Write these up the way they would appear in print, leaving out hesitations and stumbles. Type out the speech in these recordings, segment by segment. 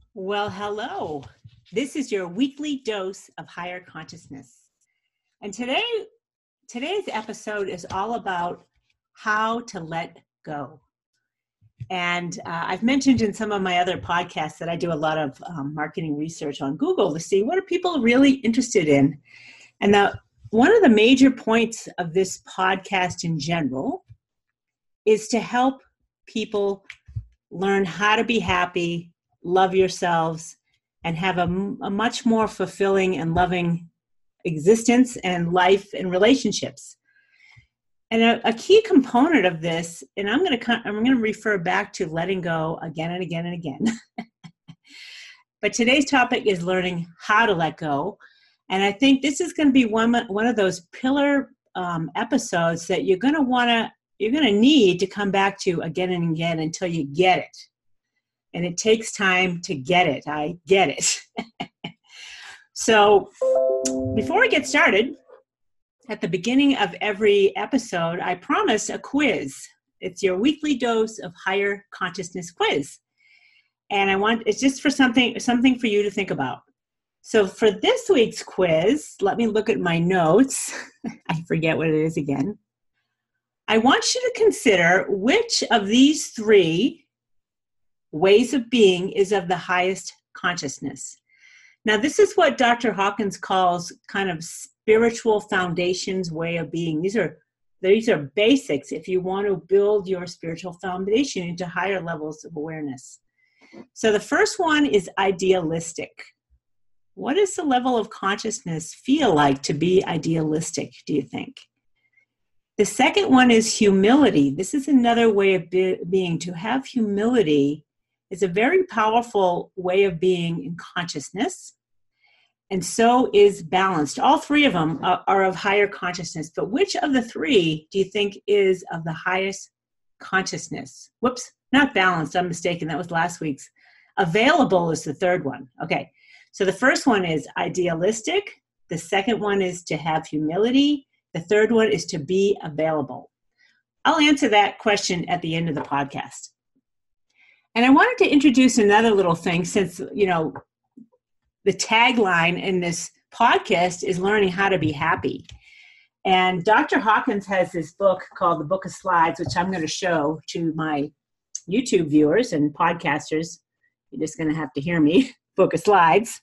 Well, hello. This is your weekly dose of higher consciousness. And today's episode is all about how to let go. And I've mentioned in some of my other podcasts that I do a lot of marketing research on Google to see what are people really interested in. And one of the major points of this podcast in general is to help people learn how to be happy, love yourselves, and have a much more fulfilling and loving existence and life and relationships. And a key component of this, and I'm going to refer back to letting go again and again and again. But today's topic is learning how to let go. And I think this is going to be one of those pillar episodes that you're going to need to come back to again and again until you get it. And it takes time to get it. I get it. So before we get started, at the beginning of every episode, I promise a quiz. It's your weekly dose of higher consciousness quiz. And it's just for something for you to think about. So for this week's quiz, let me look at my notes. I forget what it is again. I want you to consider which of these three ways of being is of the highest consciousness. Now, this is what Dr. Hawkins calls kind of spiritual foundations way of being. These are basics if you want to build your spiritual foundation into higher levels of awareness. So the first one is idealistic. What does the level of consciousness feel like to be idealistic, do you think? The second one is humility. This is another way of being. To have humility is a very powerful way of being in consciousness. And so is balanced. All three of them are of higher consciousness. But which of the three do you think is of the highest consciousness? Whoops, not balanced. I'm mistaken. That was last week's. Available is the third one. Okay, so the first one is idealistic. The second one is to have humility. The third one is to be available. I'll answer that question at the end of the podcast. And I wanted to introduce another little thing since, the tagline in this podcast is learning how to be happy. And Dr. Hawkins has this book called The Book of Slides, which I'm going to show to my YouTube viewers and podcasters. You're just going to have to hear me, Book of Slides.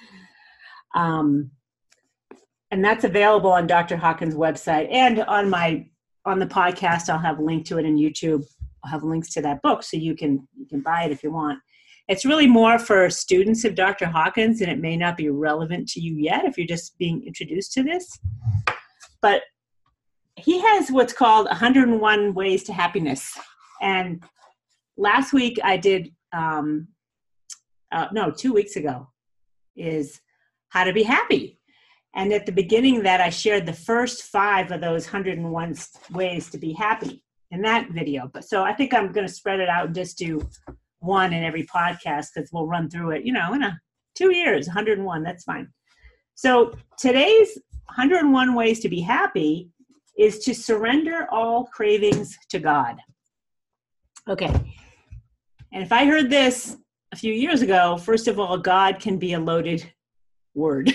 And that's available on Dr. Hawkins' website and on the podcast. I'll have a link to it in YouTube. I'll have links to that book so you can buy it if you want. It's really more for students of Dr. Hawkins, and it may not be relevant to you yet if you're just being introduced to this. But he has what's called 101 Ways to Happiness. And last week I did, 2 weeks ago, is how to be happy. And at the beginning of that, I shared the first 5 of those 101 ways to be happy in that video. But so I think I'm going to spread it out and just do one in every podcast because we'll run through it, in 2 years, 101, that's fine. So today's 101 ways to be happy is to surrender all cravings to God. Okay. And if I heard this a few years ago, first of all, God can be a loaded word.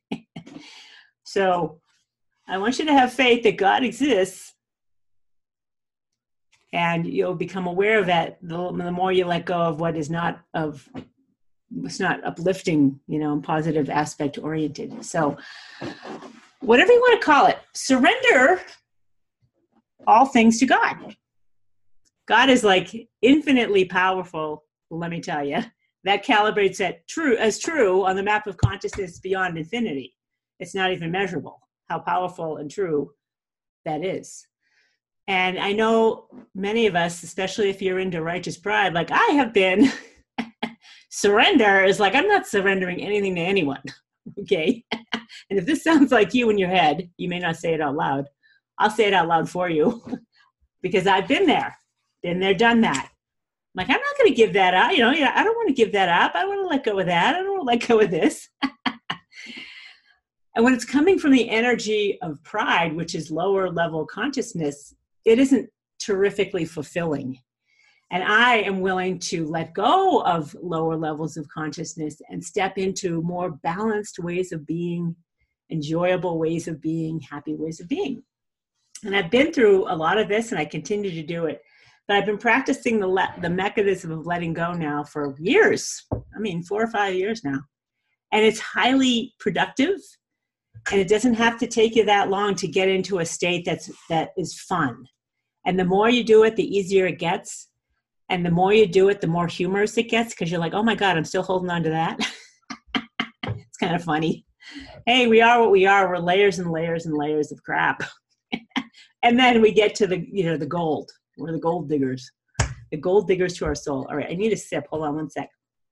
So I want you to have faith that God exists, and you'll become aware of that the more you let go of what's not uplifting, and positive aspect oriented. So whatever you want to call it, surrender all things to God. God is like infinitely powerful, let me tell you. That calibrates that true on the map of consciousness beyond infinity. It's not even measurable how powerful and true that is. And I know many of us, especially if you're into righteous pride, like I have been, surrender is like, I'm not surrendering anything to anyone, okay? And if this sounds like you in your head, you may not say it out loud. I'll say it out loud for you because I've been there, done that. Like, I'm not going to give that up. I don't want to give that up. I want to let go of that. I don't want to let go of this. And when it's coming from the energy of pride, which is lower level consciousness, it isn't terrifically fulfilling. And I am willing to let go of lower levels of consciousness and step into more balanced ways of being, enjoyable ways of being, happy ways of being. And I've been through a lot of this, and I continue to do it. But I've been practicing the mechanism of letting go now for years. 4 or 5 years now. And it's highly productive. And it doesn't have to take you that long to get into a state that is fun. And the more you do it, the easier it gets. And the more you do it, the more humorous it gets, because you're like, oh my God, I'm still holding on to that. It's kind of funny. Hey, we are what we are. We're layers and layers and layers of crap. And then we get to the gold. We're the gold diggers. The gold diggers to our soul. All right, I need a sip. Hold on one sec.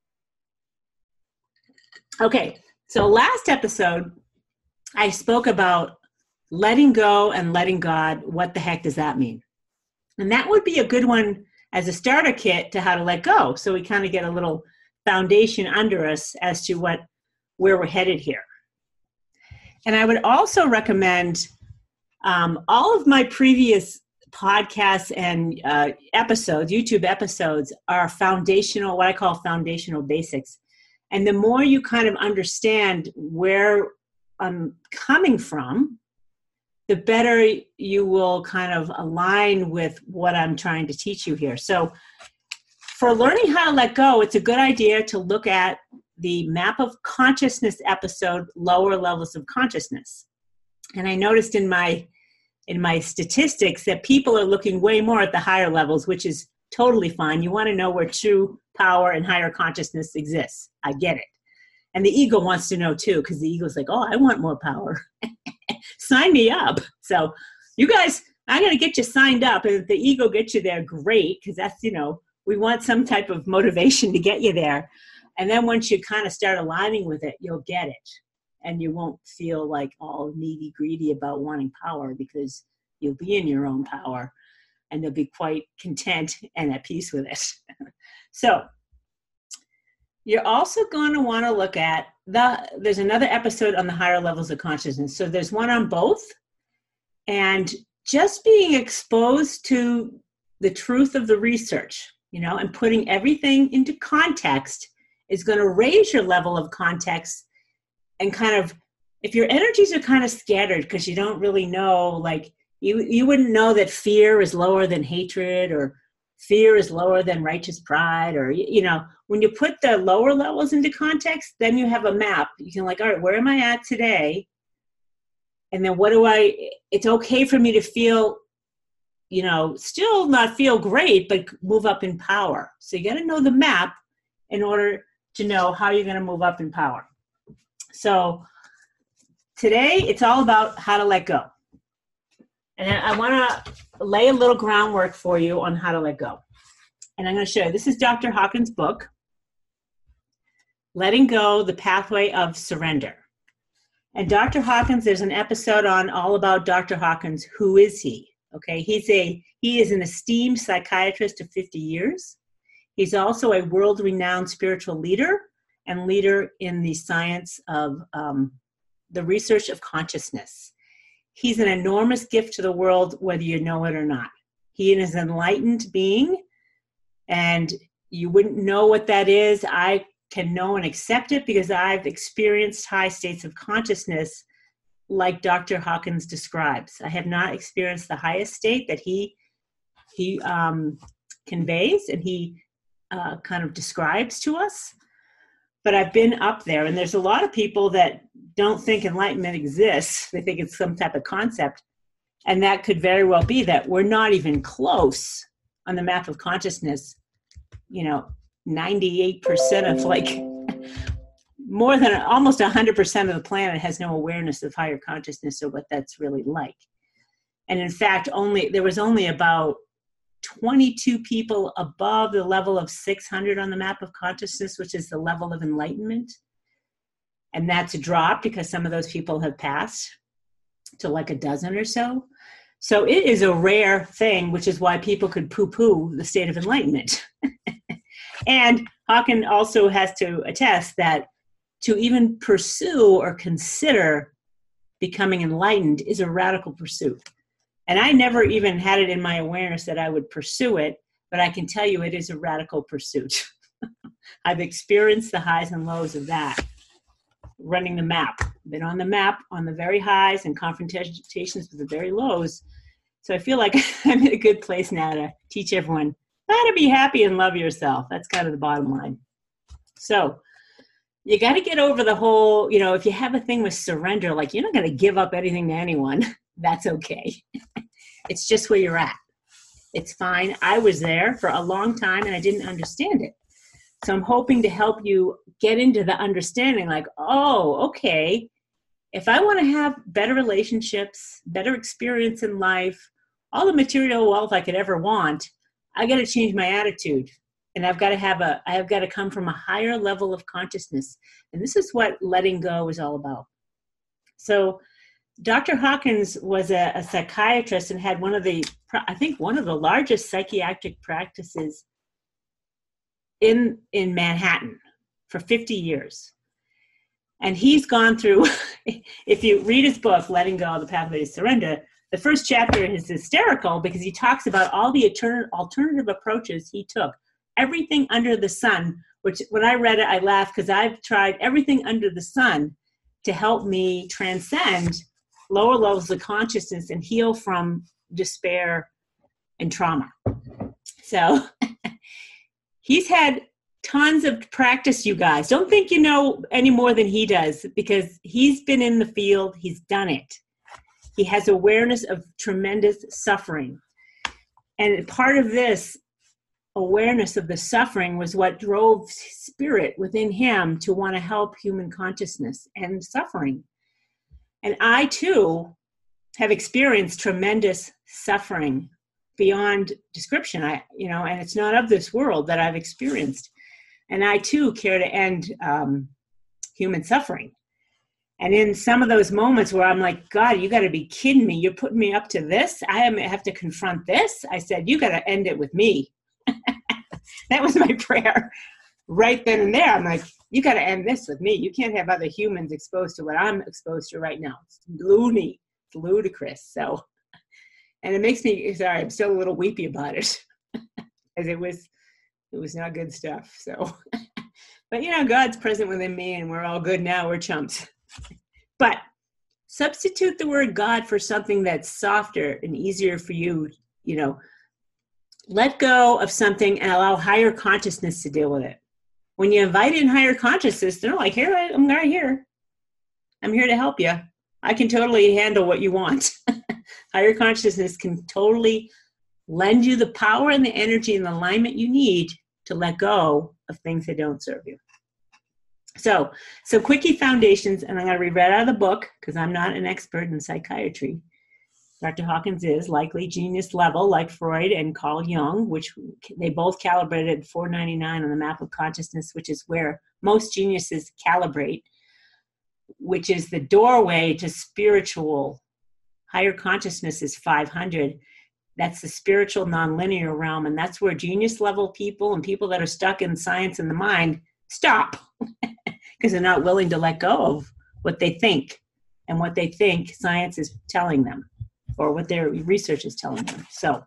Okay, so last episode, I spoke about letting go and letting God. What the heck does that mean? And that would be a good one as a starter kit to how to let go. So we kind of get a little foundation under us as to where we're headed here. And I would also recommend all of my previous podcasts and episodes, YouTube episodes, are foundational, what I call foundational basics. And the more you kind of understand where I'm coming from, the better you will kind of align with what I'm trying to teach you here. So for learning how to let go, it's a good idea to look at the Map of Consciousness episode, Lower Levels of Consciousness. And I noticed in my statistics that people are looking way more at the higher levels, which is totally fine. You want to know where true power and higher consciousness exists. I get it. And the ego wants to know too, because the ego's like, oh, I want more power. Sign me up. So you guys, I'm going to get you signed up. And if the ego gets you there, great, because that's, we want some type of motivation to get you there. And then once you kind of start aligning with it, you'll get it. And you won't feel like all needy, greedy about wanting power, because you'll be in your own power and you'll be quite content and at peace with it. So you're also going to want to look at there's another episode on the higher levels of consciousness. So there's one on both. And just being exposed to the truth of the research, and putting everything into context is going to raise your level of context. And kind of, if your energies are kind of scattered because you don't really know, like you wouldn't know that fear is lower than hatred, or fear is lower than righteous pride, or, when you put the lower levels into context, then you have a map. You can all right, where am I at today? And then it's okay for me to feel, still not feel great, but move up in power. So you got to know the map in order to know how you're going to move up in power. So today it's all about how to let go. And I want to lay a little groundwork for you on how to let go. And I'm going to show you, this is Dr. Hawkins' book, Letting Go, The Pathway of Surrender. And Dr. Hawkins, there's an episode on all about Dr. Hawkins. Who is he? Okay, he is an esteemed psychiatrist of 50 years. He's also a world-renowned spiritual leader and leader in the science of the research of consciousness. He's an enormous gift to the world, whether you know it or not. He is an enlightened being, and you wouldn't know what that is. I can know and accept it because I've experienced high states of consciousness like Dr. Hawkins describes. I have not experienced the highest state that he conveys and he kind of describes to us. But I've been up there, and there's a lot of people that don't think enlightenment exists. They think it's some type of concept. And that could very well be that we're not even close on the map of consciousness. 98% of more than almost 100% of the planet has no awareness of higher consciousness or what that's really like. And in fact, there was only about 22 people above the level of 600 on the map of consciousness, which is the level of enlightenment. And that's a drop because some of those people have passed to like a dozen or so. So it is a rare thing, which is why people could poo-poo the state of enlightenment. And Hawkins also has to attest that to even pursue or consider becoming enlightened is a radical pursuit. And I never even had it in my awareness that I would pursue it, but I can tell you it is a radical pursuit. I've experienced the highs and lows of that, running the map. Been on the map on the very highs and confrontations with the very lows. So I feel like I'm in a good place now to teach everyone how to be happy and love yourself. That's kind of the bottom line. So you got to get over the whole, if you have a thing with surrender, like you're not going to give up anything to anyone, that's okay. It's just where you're at. It's fine. I was there for a long time and I didn't understand it. So I'm hoping to help you get into the understanding like, oh, okay, if I want to have better relationships, better experience in life, all the material wealth I could ever want, I got to change my attitude. And I've got to come from a higher level of consciousness. And this is what letting go is all about. So Dr. Hawkins was a psychiatrist and had one of the largest psychiatric practices in Manhattan for 50 years. And he's gone through, if you read his book, Letting Go, The Pathway to Surrender, the first chapter is hysterical because he talks about all the alternative approaches he took. Everything under the sun, which when I read it, I laughed because I've tried everything under the sun to help me transcend lower levels of consciousness and heal from despair and trauma. So he's had tons of practice, you guys. Don't think you know any more than he does because he's been in the field. He's done it. He has awareness of tremendous suffering. And part of this awareness of the suffering was what drove spirit within him to want to help human consciousness and suffering. And I too have experienced tremendous suffering beyond description. And it's not of this world that I've experienced. And I too care to end human suffering. And in some of those moments where I'm like, God, you got to be kidding me. You're putting me up to this. I have to confront this. I said, you got to end it with me. That was my prayer right then and there. I'm like, you got to end this with me. You can't have other humans exposed to what I'm exposed to right now. It's loony. It's ludicrous. So, and it makes me, sorry, I'm still a little weepy about it as it was not good stuff. So, but God's present within me and we're all good now. We're chumps. But substitute the word God for something that's softer and easier for you, let go of something and allow higher consciousness to deal with it. When you invite in higher consciousness, they're like, here, I'm right here. I'm here to help you. I can totally handle what you want. Higher consciousness can totally lend you the power and the energy and the alignment you need to let go of things that don't serve you. So quickie foundations, and I'm going to read right out of the book because I'm not an expert in psychiatry. Dr. Hawkins is likely genius level, like Freud and Carl Jung, which they both calibrated 499 on the map of consciousness, which is where most geniuses calibrate, which is the doorway to spiritual. Higher consciousness is 500. That's the spiritual nonlinear realm, and that's where genius level people and people that are stuck in science and the mind stop because they're not willing to let go of what they think and what they think science is telling them, or what their research is telling them. So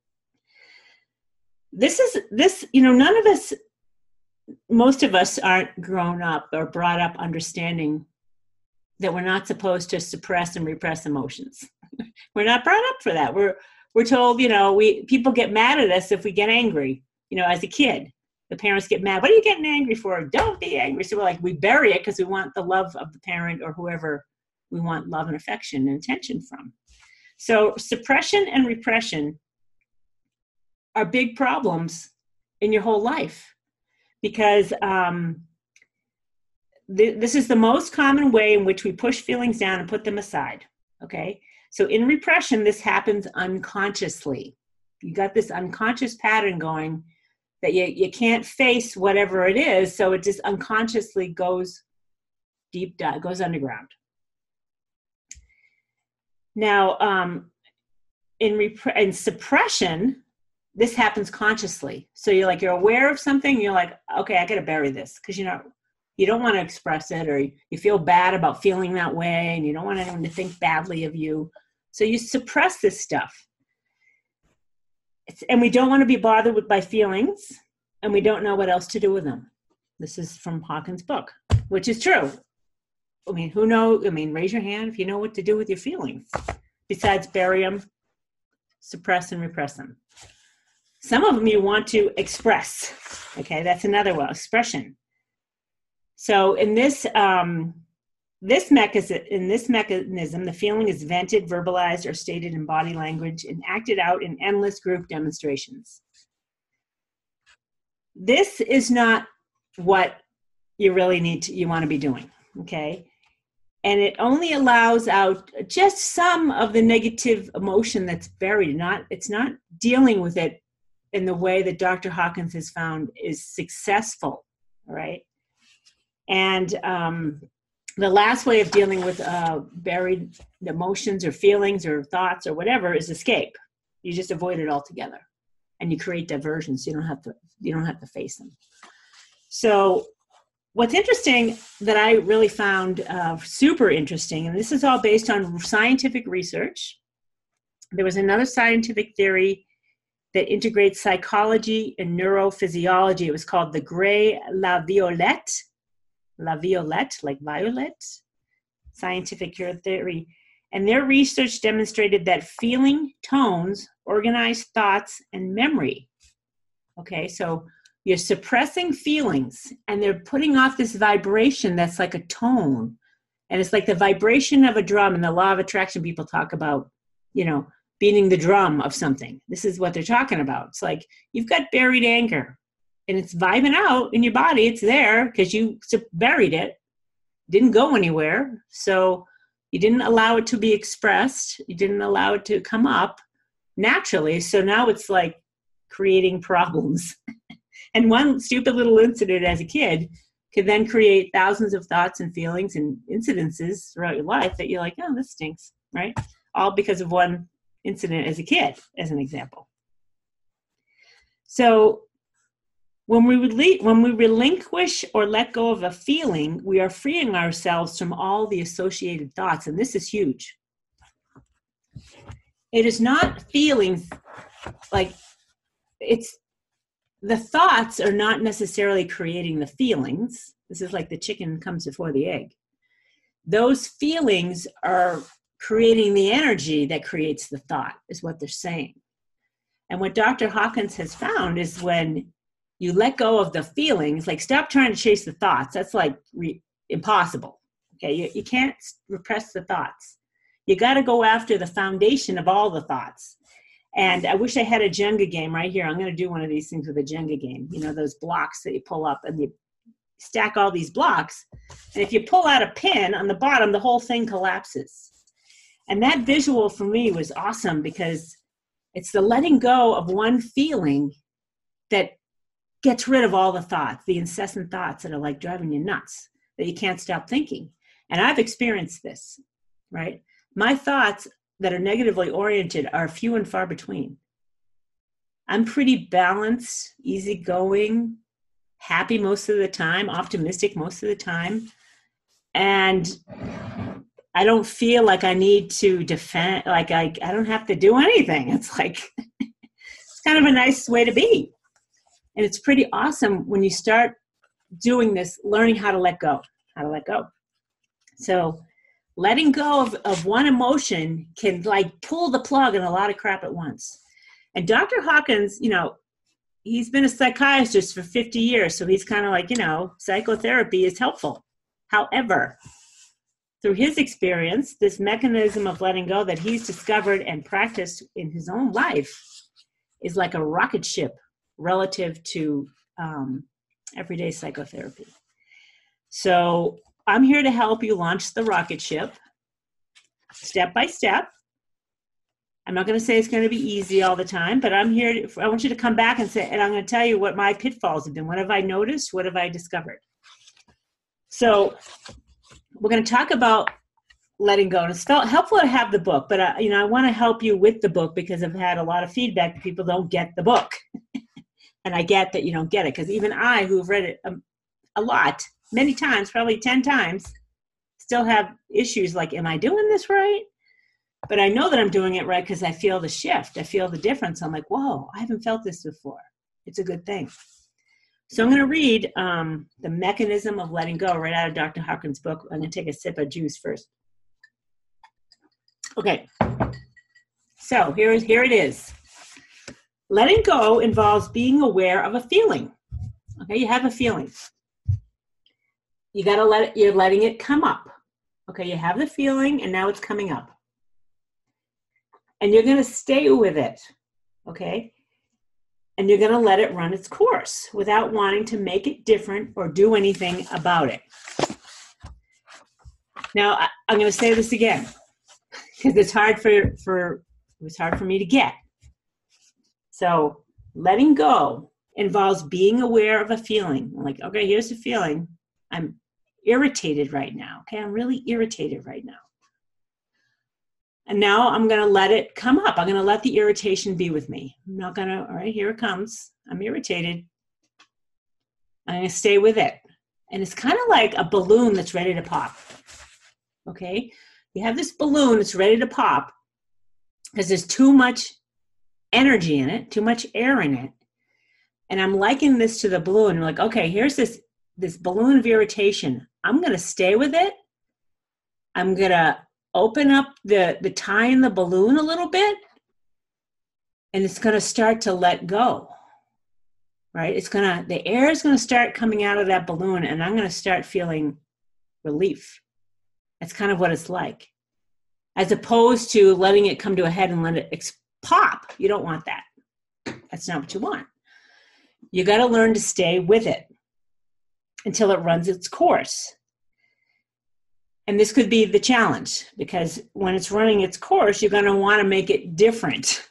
none of us, most of us aren't grown up or brought up understanding that we're not supposed to suppress and repress emotions. We're not brought up for that. We're told, people get mad at us if we get angry. As a kid, the parents get mad. What are you getting angry for? Don't be angry. So we bury it because we want the love of the parent or whoever we want love and affection and attention from. So suppression and repression are big problems in your whole life because this is the most common way in which we push feelings down and put them aside, okay? So in repression, this happens unconsciously. You got this unconscious pattern going that you can't face whatever it is, so it just unconsciously goes deep dive, goes underground. Now, in suppression, this happens consciously. So you're aware of something, you're like, okay, I got to bury this because you don't want to express it, or you feel bad about feeling that way, and you don't want anyone to think badly of you. So you suppress this stuff. And we don't want to be bothered by feelings, and we don't know what else to do with them. This is from Hawkins' book, which is true. I mean, who knows? I mean, raise your hand if you know what to do with your feelings, besides bury them, suppress and repress them. Some of them you want to express. Okay, that's another one, expression. So in this mechanism, the feeling is vented, verbalized, or stated in body language and acted out in endless group demonstrations. This is not what you really you want to be doing, okay? And it only allows out just some of the negative emotion that's buried. It's not dealing with it in the way that Dr. Hawkins has found is successful, all right? And the last way of dealing with buried emotions or feelings or thoughts or whatever is escape. You just avoid it altogether, and you create diversion, so you don't have to face them. So what's interesting that I really found super interesting, and this is all based on scientific research. There was another scientific theory that integrates psychology and neurophysiology. It was called the Gray-La Violette, like violet, scientific theory. And their research demonstrated that feeling tones organize thoughts and memory. Okay, so you're suppressing feelings, and they're putting off this vibration that's like a tone. And it's like the vibration of a drum. In the law of attraction, people talk about, beating the drum of something. This is what they're talking about. It's like you've got buried anger, and it's vibing out in your body. It's there because you buried it, didn't go anywhere. So you didn't allow it to be expressed. You didn't allow it to come up naturally. So now it's like creating problems. And one stupid little incident as a kid could then create thousands of thoughts and feelings and incidences throughout your life that you're like, oh, this stinks, right? All because of one incident as a kid, as an example. So when we relinquish or let go of a feeling, we are freeing ourselves from all the associated thoughts. And this is huge. It is not feelings the thoughts are not necessarily creating the feelings. This is like the chicken comes before the egg. Those feelings are creating the energy that creates the thought, is what they're saying. And what Dr. Hawkins has found is when you let go of the feelings, like stop trying to chase the thoughts. That's like impossible. Okay, you can't repress the thoughts. You got to go after the foundation of all the thoughts. And I wish I had a Jenga game right here. I'm going to do one of these things with a Jenga game. Those blocks that you pull up and you stack all these blocks. And if you pull out a pin on the bottom, the whole thing collapses. And that visual for me was awesome because it's the letting go of one feeling that gets rid of all the thoughts, the incessant thoughts that are like driving you nuts, that you can't stop thinking. And I've experienced this, right? My thoughts that are negatively oriented are few and far between. I'm pretty balanced, easygoing, happy most of the time, optimistic most of the time. And I don't feel like I need to defend, like I don't have to do anything. It's like, it's kind of a nice way to be. And it's pretty awesome when you start doing this, learning how to let go. So letting go of one emotion can like pull the plug on a lot of crap at once. And Dr. Hawkins, he's been a psychiatrist for 50 years. So he's kind of like, psychotherapy is helpful. However, through his experience, this mechanism of letting go that he's discovered and practiced in his own life is like a rocket ship relative to everyday psychotherapy. So I'm here to help you launch the rocket ship step by step. I'm not going to say it's going to be easy all the time, but I want you to come back and I'm going to tell you what my pitfalls have been. What have I noticed? What have I discovered? So we're going to talk about letting go. And it's felt helpful to have the book, but I want to help you with the book because I've had a lot of feedback that people don't get the book. And I get that you don't get it because even I, who've read it a lot, many times, probably 10 times, still have issues like, am I doing this right? But I know that I'm doing it right because I feel the shift. I feel the difference. I'm like, whoa, I haven't felt this before. It's a good thing. So I'm going to read The Mechanism of Letting Go right out of Dr. Hawkins' book. I'm going to take a sip of juice first. Okay. So here it is. Letting go involves being aware of a feeling. Okay, you have a feeling. You got to you're letting it come up. Okay, you have the feeling and now it's coming up. And you're going to stay with it. Okay? And you're going to let it run its course without wanting to make it different or do anything about it. Now, I'm going to say this again because it's hard for me to get. So letting go involves being aware of a feeling. I'm like, okay, here's the feeling. I'm irritated right now. Okay, I'm really irritated right now. And now I'm going to let it come up. I'm going to let the irritation be with me. I'm not going to, all right, here it comes. I'm irritated. I'm going to stay with it. And it's kind of like a balloon that's ready to pop. Okay? You have this balloon that's ready to pop because there's too much energy in it, too much air in it. And I'm likening this to the balloon. I'm like, okay, here's this balloon of irritation. I'm going to stay with it. I'm going to open up the tie in the balloon a little bit, and it's going to start to let go, right? The air is going to start coming out of that balloon, and I'm going to start feeling relief. That's kind of what it's like, as opposed to letting it come to a head and let it pop. You don't want that. That's not what you want. You got to learn to stay with it until it runs its course. And this could be the challenge, because when it's running its course, you're going to want to make it different.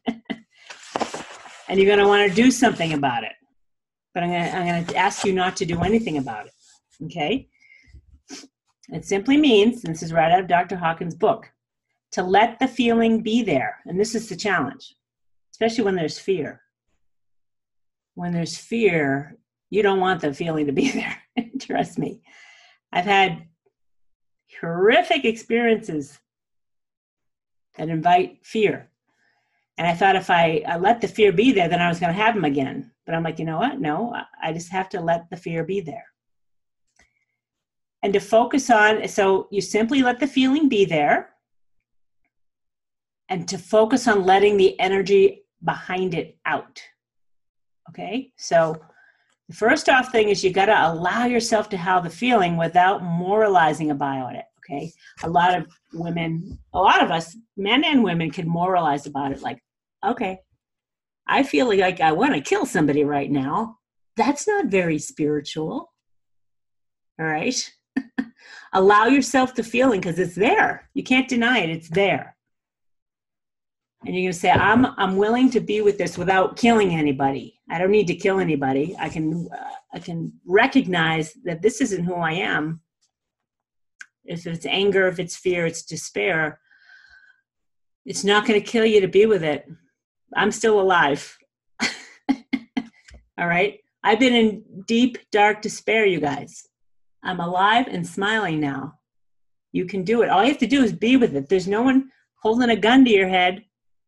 And you're going to want to do something about it. But I'm going to ask you not to do anything about it. Okay? It simply means, and this is right out of Dr. Hawkins' book, to let the feeling be there. And this is the challenge, especially when there's fear. When there's fear, you don't want the feeling to be there. Trust me. I've had horrific experiences that invite fear. And I thought if I let the fear be there, then I was going to have them again. But I'm like, you know what? No, I just have to let the fear be there. And to focus on, so you simply let the feeling be there, and to focus on letting the energy behind it out. Okay? So the first off thing is you got to allow yourself to have the feeling without moralizing about it, okay? A lot of us, men and women, can moralize about it like, okay, I feel like I want to kill somebody right now. That's not very spiritual, all right? Allow yourself the feeling because it's there. You can't deny it. It's there. And you're going to say, I'm willing to be with this without killing anybody. I don't need to kill anybody. I can recognize that this isn't who I am. If it's anger, if it's fear, it's despair, it's not going to kill you to be with it. I'm still alive. All right? I've been in deep, dark despair, you guys. I'm alive and smiling now. You can do it. All you have to do is be with it. There's no one holding a gun to your head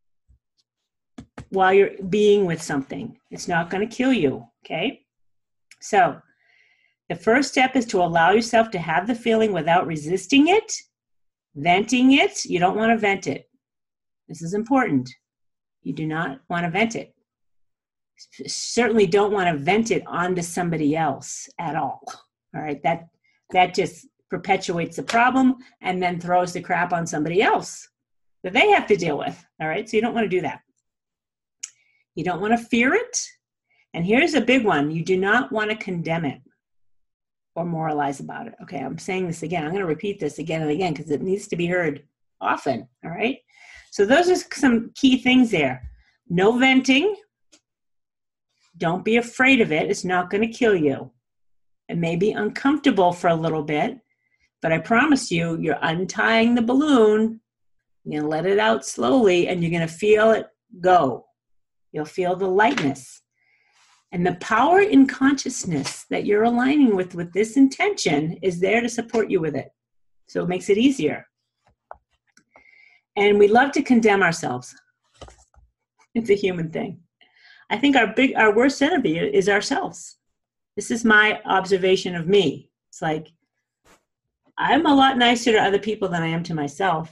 while you're being with something. It's not going to kill you, okay? So the first step is to allow yourself to have the feeling without resisting it, venting it. You don't want to vent it. This is important. You do not want to vent it. Certainly don't want to vent it onto somebody else at all. All right, that just perpetuates the problem and then throws the crap on somebody else that they have to deal with. All right, so you don't want to do that. You don't want to fear it. And here's a big one. You do not want to condemn it or moralize about it. Okay, I'm saying this again. I'm going to repeat this again and again because it needs to be heard often. All right, so those are some key things there. No venting. Don't be afraid of it. It's not going to kill you. It may be uncomfortable for a little bit, but I promise you, you're untying the balloon. You're going to let it out slowly, and you're going to feel it go. You'll feel the lightness. And the power in consciousness that you're aligning with this intention is there to support you with it. So it makes it easier. And we love to condemn ourselves. It's a human thing. I think our worst enemy is ourselves. This is my observation of me. It's like, I'm a lot nicer to other people than I am to myself.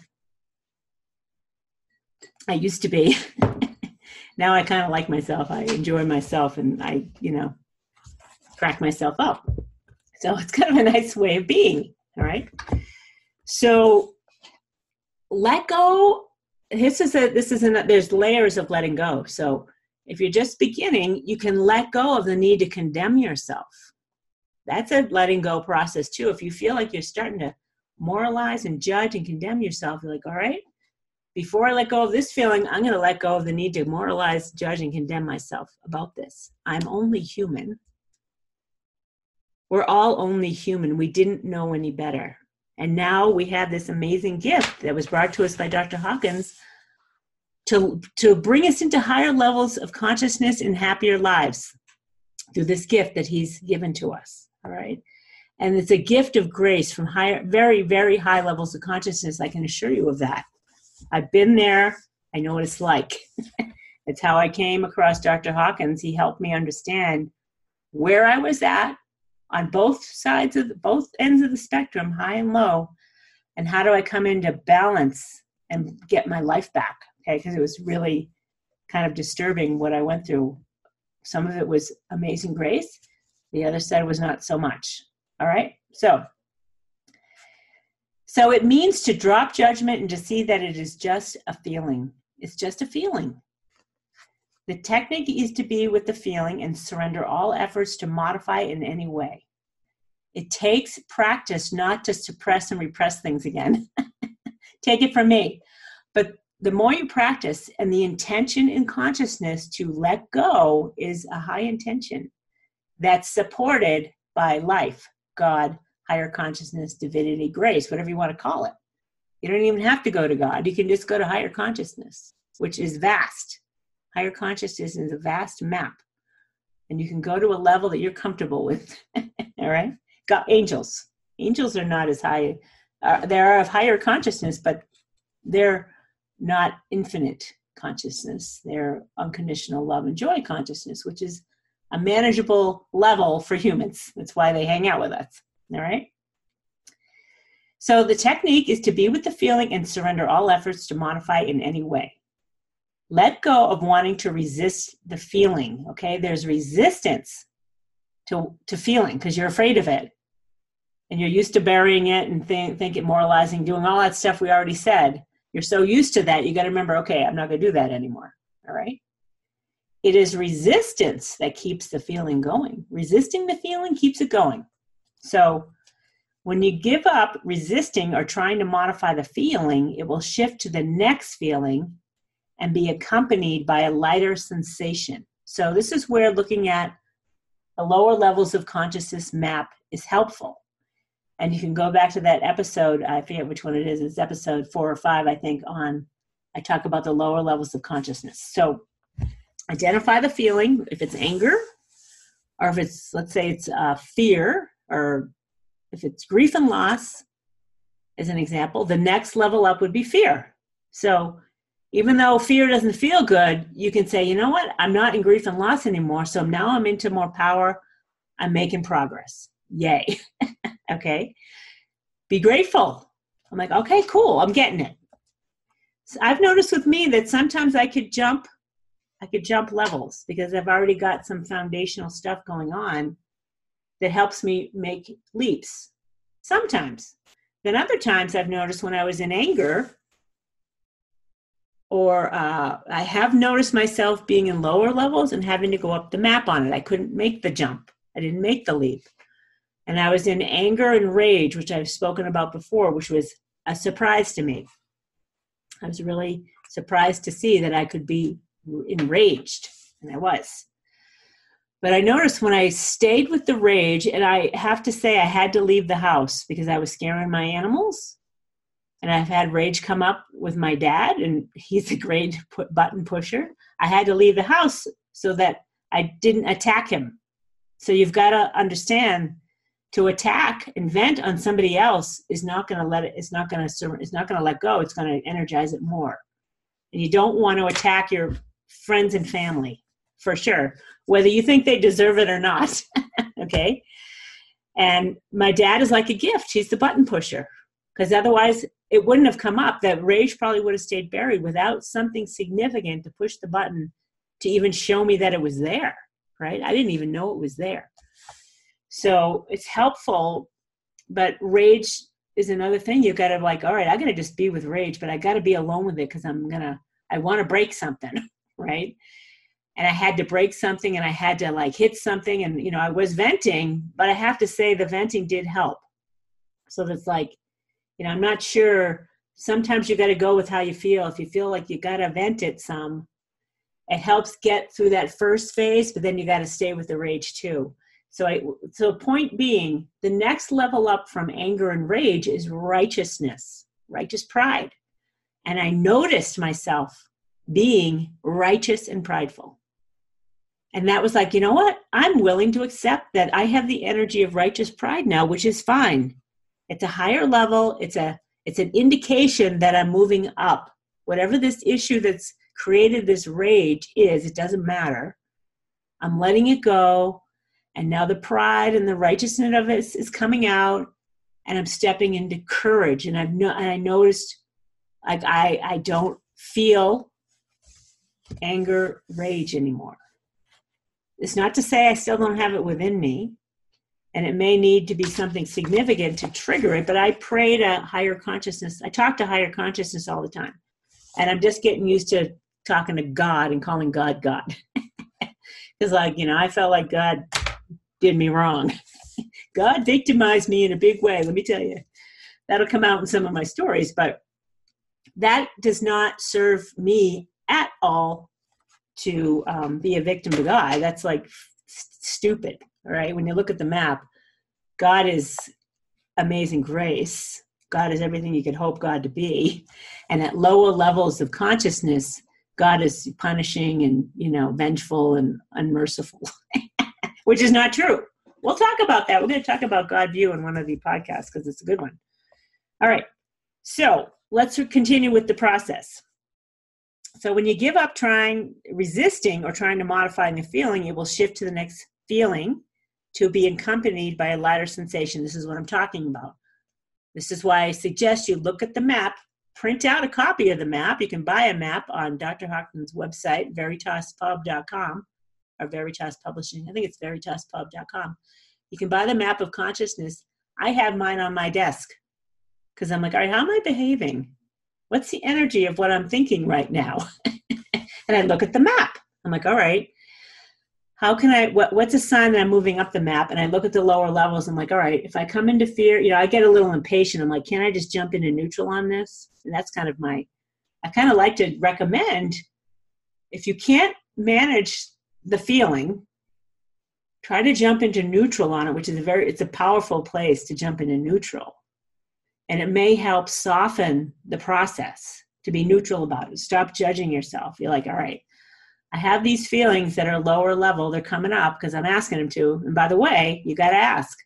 I used to be. Now I kind of like myself. I enjoy myself, and I, crack myself up. So it's kind of a nice way of being. All right. So let go. There's layers of letting go. So if you're just beginning, you can let go of the need to condemn yourself. That's a letting go process too. If you feel like you're starting to moralize and judge and condemn yourself, you're like, all right, before I let go of this feeling, I'm going to let go of the need to moralize, judge, and condemn myself about this. I'm only human. We're all only human. We didn't know any better. And now we have this amazing gift that was brought to us by Dr. Hawkins to bring us into higher levels of consciousness and happier lives through this gift that he's given to us. All right. And it's a gift of grace from higher, very, very high levels of consciousness. I can assure you of that. I've been there. I know what it's like. It's how I came across Dr. Hawkins. He helped me understand where I was at on both ends of the spectrum, high and low, and how do I come into balance and get my life back? Okay, because it was really kind of disturbing what I went through. Some of it was amazing grace. The other side was not so much. All right, so it means to drop judgment and to see that it is just a feeling. It's just a feeling. The technique is to be with the feeling and surrender all efforts to modify it in any way. It takes practice not to suppress and repress things again. Take it from me. But the more you practice, and the intention in consciousness to let go is a high intention that's supported by life, God, higher consciousness, divinity, grace, whatever you want to call it. You don't even have to go to God. You can just go to higher consciousness, which is vast. Higher consciousness is a vast map. And you can go to a level that you're comfortable with. All right? Got angels. Angels are not as high. They are of higher consciousness, but they're not infinite consciousness. They're unconditional love and joy consciousness, which is a manageable level for humans. That's why they hang out with us. All right? So the technique is to be with the feeling and surrender all efforts to modify in any way. Let go of wanting to resist the feeling, okay? There's resistance to feeling because you're afraid of it. And you're used to burying it and think it, moralizing, doing all that stuff we already said. You're so used to that, you got to remember, okay, I'm not going to do that anymore, all right? It is resistance that keeps the feeling going. Resisting the feeling keeps it going. So when you give up resisting or trying to modify the feeling, it will shift to the next feeling and be accompanied by a lighter sensation. So this is where looking at the lower levels of consciousness map is helpful. And you can go back to that episode, I forget which one it is, it's episode 4 or 5, I think, I talk about the lower levels of consciousness. So identify the feeling, if it's anger, or if it's, let's say it's fear, or if it's grief and loss, as an example, the next level up would be fear. So even though fear doesn't feel good, you can say, you know what, I'm not in grief and loss anymore, so now I'm into more power, I'm making progress. Yay. Okay. Be grateful. I'm like, okay, cool. I'm getting it. So I've noticed with me that sometimes I could jump levels because I've already got some foundational stuff going on that helps me make leaps. Sometimes. Then other times I've noticed when I was in anger, or I have noticed myself being in lower levels and having to go up the map on it. I couldn't make the jump. I didn't make the leap. And I was in anger and rage, which I've spoken about before, which was a surprise to me. I was really surprised to see that I could be enraged, and I was. But I noticed when I stayed with the rage, and I have to say I had to leave the house because I was scaring my animals. And I've had rage come up with my dad, and he's a great button pusher. I had to leave the house so that I didn't attack him. So you've got to understand to attack and vent on somebody else is not going to let go. It's going to energize it more. And you don't want to attack your friends and family, for sure, whether you think they deserve it or not. Okay. And my dad is like a gift. He's the button pusher, because otherwise it wouldn't have come up. That rage probably would have stayed buried without something significant to push the button to even show me that it was there, right? I didn't even know it was there. So it's helpful, but rage is another thing. You've got to like, all right, I got to just be with rage, but I got to be alone with it because I want to break something, right? And I had to break something and I had to like hit something and, you know, I was venting, but I have to say the venting did help. So that's like, you know, I'm not sure. Sometimes you got to go with how you feel. If you feel like you got to vent it some, it helps get through that first phase, but then you got to stay with the rage too. So point being, the next level up from anger and rage is righteousness, righteous pride. And I noticed myself being righteous and prideful. And that was like, you know what? I'm willing to accept that I have the energy of righteous pride now, which is fine. It's a higher level. It's an indication that I'm moving up. Whatever this issue that's created this rage is, it doesn't matter. I'm letting it go. And now the pride and the righteousness of it is coming out, and I'm stepping into courage. And I noticed, like, I don't feel anger, rage anymore. It's not to say I still don't have it within me, and it may need to be something significant to trigger it, but I pray to higher consciousness. I talk to higher consciousness all the time, and I'm just getting used to talking to God and calling God God. Because, like, you know, I felt like God did me wrong. God victimized me in a big way, let me tell you. That'll come out in some of my stories, but that does not serve me at all to be a victim to God. That's like stupid, all right? When you look at the map, God is amazing grace. God is everything you could hope God to be. And at lower levels of consciousness, God is punishing and, you know, vengeful and unmerciful, which is not true. We'll talk about that. We're going to talk about God view in one of the podcasts because it's a good one. All right. So let's continue with the process. So when you give up resisting or trying to modify the feeling, it will shift to the next feeling to be accompanied by a lighter sensation. This is what I'm talking about. This is why I suggest you look at the map, print out a copy of the map. You can buy a map on Dr. Hockman's website, veritaspub.com, or Veritas Publishing. I think it's veritaspub.com. You can buy the map of consciousness. I have mine on my desk because I'm like, all right, how am I behaving? What's the energy of what I'm thinking right now? And I look at the map. I'm like, all right, how can what's a sign that I'm moving up the map? And I look at the lower levels. I'm like, all right, if I come into fear, you know, I get a little impatient. I'm like, can I just jump into neutral on this? And that's kind of I kind of like to recommend, if you can't manage the feeling, try to jump into neutral on it, which is it's a powerful place to jump into neutral. And it may help soften the process to be neutral about it. Stop judging yourself. You're like, all right, I have these feelings that are lower level. They're coming up because I'm asking them to. And by the way, you got to ask.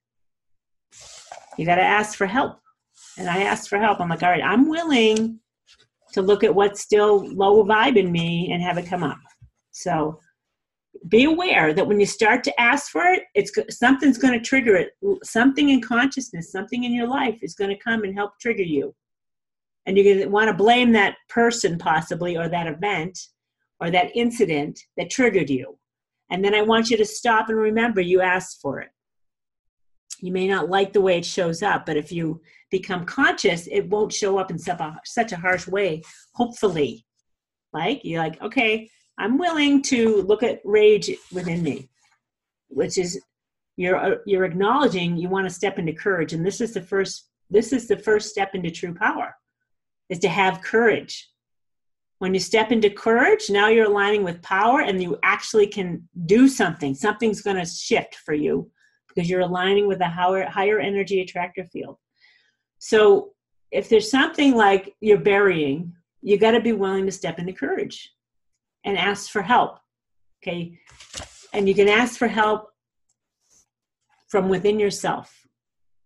You got to ask for help. And I asked for help. I'm like, all right, I'm willing to look at what's still low vibe in me and have it come up. So be aware that when you start to ask for it, something's going to trigger it. Something in consciousness, something in your life is going to come and help trigger you. And you're going to want to blame that person possibly, or that event, or that incident that triggered you. And then I want you to stop and remember you asked for it. You may not like the way it shows up, but if you become conscious, it won't show up in such a harsh way, hopefully. Like, you're like, okay, I'm willing to look at rage within me, which is you're acknowledging you want to step into courage. And this is the first step into true power, is to have courage. When you step into courage, now you're aligning with power and you actually can do something. Something's going to shift for you because you're aligning with a higher energy attractor field. So if there's something like you're burying, you got to be willing to step into courage and ask for help. Okay. And you can ask for help from within yourself.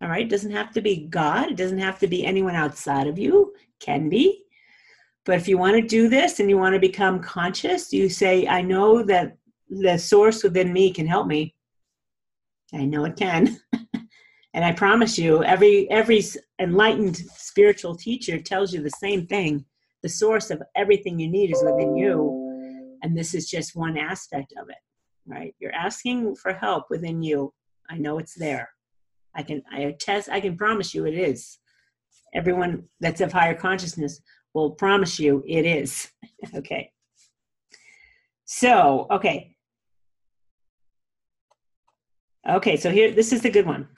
All right. It doesn't have to be God. It doesn't have to be anyone outside of you. Can be. But if you want to do this and you want to become conscious, you say, I know that the source within me can help me. I know it can. And I promise you, every enlightened spiritual teacher tells you the same thing. The source of everything you need is within you. And this is just one aspect of it, right? You're asking for help within you. I know it's there. I can promise you it is. Everyone that's of higher consciousness will promise you it is. Okay. So, okay. Okay, so here, this is the good one.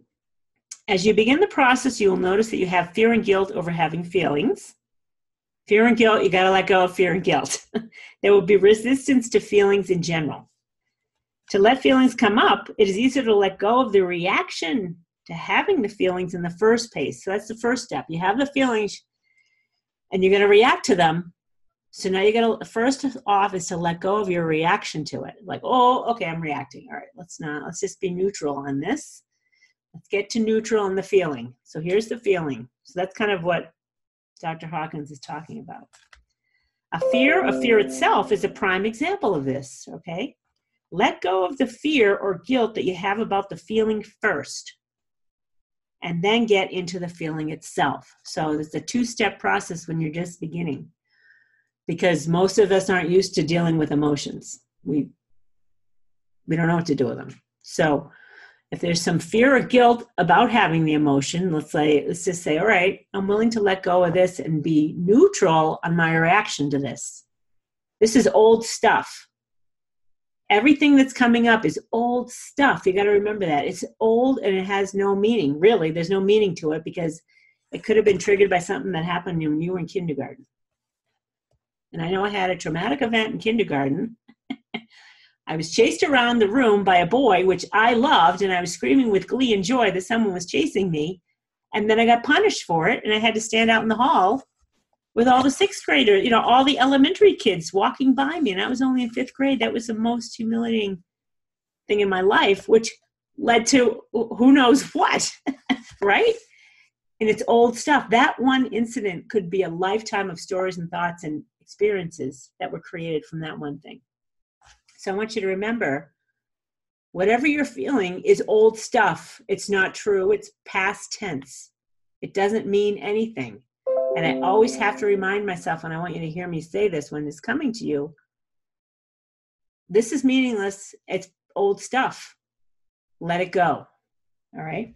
As you begin the process, you will notice that you have fear and guilt over having feelings. Fear and guilt, you got to let go of fear and guilt. There will be resistance to feelings in general. To let feelings come up, it is easier to let go of the reaction to having the feelings in the first place. So that's the first step. You have the feelings and you're going to react to them. So now you're going to, first off is to let go of your reaction to it. Like, oh, okay, I'm reacting. All right, let's just be neutral on this. Let's get to neutral on the feeling. So here's the feeling. So that's kind of what Dr. Hawkins is talking about. A fear itself is a prime example of this, okay? Let go of the fear or guilt that you have about the feeling first, and then get into the feeling itself. So it's a two-step process when you're just beginning, because most of us aren't used to dealing with emotions. We don't know what to do with them. So if there's some fear or guilt about having the emotion, let's just say, all right, I'm willing to let go of this and be neutral on my reaction to this. This is old stuff. Everything that's coming up is old stuff. You got to remember that. It's old and it has no meaning. Really, there's no meaning to it because it could have been triggered by something that happened when you were in kindergarten. And I know I had a traumatic event in kindergarten. I was chased around the room by a boy, which I loved, and I was screaming with glee and joy that someone was chasing me. And then I got punished for it, and I had to stand out in the hall with all the sixth graders, all the elementary kids walking by me. And I was only in fifth grade. That was the most humiliating thing in my life, which led to who knows what, right? And it's old stuff. That one incident could be a lifetime of stories and thoughts and experiences that were created from that one thing. So I want you to remember, whatever you're feeling is old stuff. It's not true. It's past tense. It doesn't mean anything. And I always have to remind myself, and I want you to hear me say this when it's coming to you, this is meaningless. It's old stuff. Let it go. All right?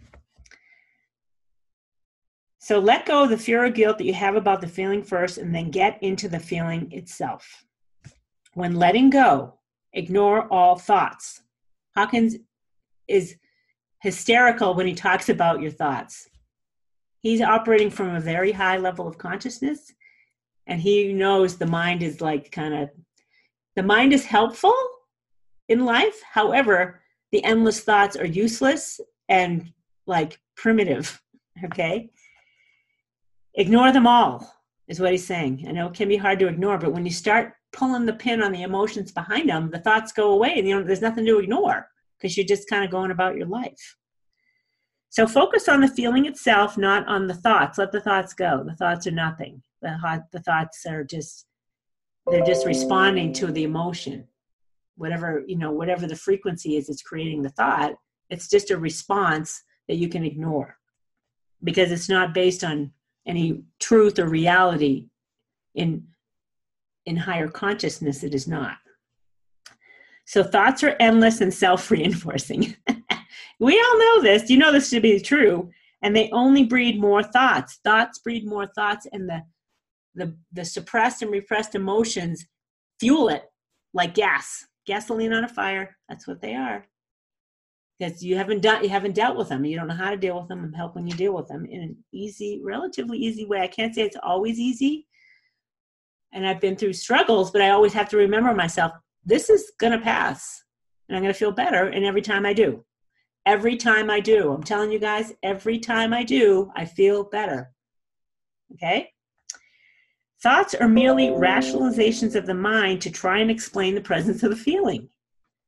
So let go of the fear or guilt that you have about the feeling first, and then get into the feeling itself. When letting go, ignore all thoughts. Hawkins is hysterical when he talks about your thoughts. He's operating from a very high level of consciousness, and he knows the mind is the mind is helpful in life. However, the endless thoughts are useless and primitive, okay? Ignore them all is what he's saying. I know it can be hard to ignore, but when you start pulling the pin on the emotions behind them, the thoughts go away and there's nothing to ignore because you're just kind of going about your life. So focus on the feeling itself, not on the thoughts. Let the thoughts go. The thoughts are nothing. The thoughts are they're just responding to the emotion. Whatever the frequency is, it's creating the thought. It's just a response that you can ignore because it's not based on any truth or reality in higher consciousness. It is not. So thoughts are endless and self-reinforcing. We all know this. You know this to be true. And they only breed more thoughts. Thoughts breed more thoughts, and the suppressed and repressed emotions fuel it like gasoline on a fire. That's what they are. Because you haven't dealt with them. You don't know how to deal with them. I'm helping you deal with them in an easy, relatively easy way. I can't say it's always easy. And I've been through struggles, but I always have to remember myself, this is going to pass. And I'm going to feel better. And every time I do. Every time I do. I'm telling you guys, every time I do, I feel better. Okay? Thoughts are merely rationalizations of the mind to try and explain the presence of the feeling.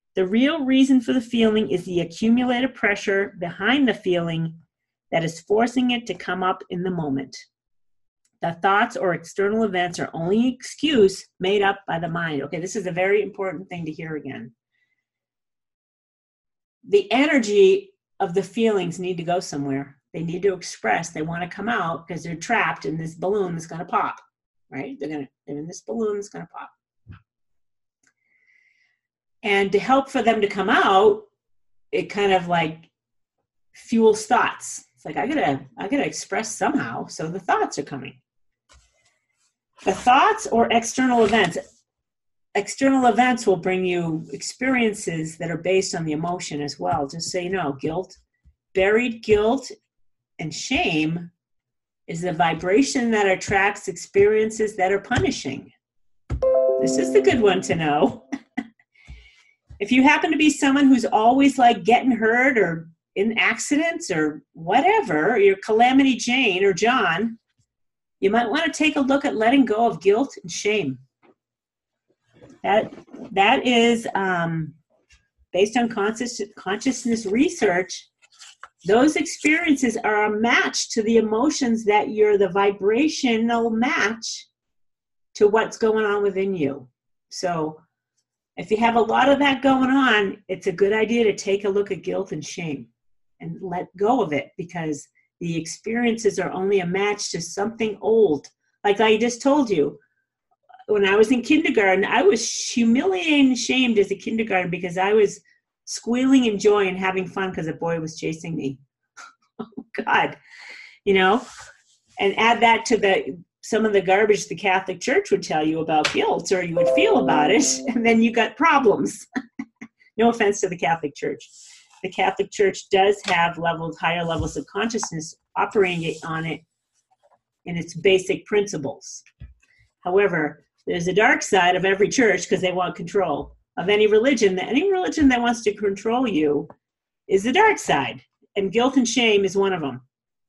The real reason for the feeling is the accumulated pressure behind the feeling that is forcing it to come up in the moment. The thoughts or external events are only an excuse made up by the mind. Okay, this is a very important thing to hear again. The energy of the feelings need to go somewhere. They need to express. They want to come out because they're trapped in this balloon that's going to pop, right? They're in this balloon that's going to pop. And to help for them to come out, it kind of like fuels thoughts. It's like, I gotta express somehow, so the thoughts are coming. The thoughts or external events. External events will bring you experiences that are based on the emotion as well. Just so you know, buried guilt and shame is the vibration that attracts experiences that are punishing. This is the good one to know. If you happen to be someone who's always like getting hurt or in accidents or whatever, you're Calamity Jane or John, you might want to take a look at letting go of guilt and shame. That is based on consciousness research. Those experiences are a match to the emotions that you're the vibrational match to what's going on within you. So if you have a lot of that going on, it's a good idea to take a look at guilt and shame and let go of it, because the experiences are only a match to something old. Like I just told you, when I was in kindergarten, I was humiliated and shamed as a kindergarten because I was squealing in joy and having fun because a boy was chasing me. Oh, God. You know, and add that to some of the garbage the Catholic Church would tell you about guilt, or you would feel about it, and then you got problems. No offense to the Catholic Church. The Catholic Church does have higher levels of consciousness operating on it in its basic principles. However, there's a dark side of every church because they want control of any religion. Any religion that wants to control you is the dark side, and guilt and shame is one of them.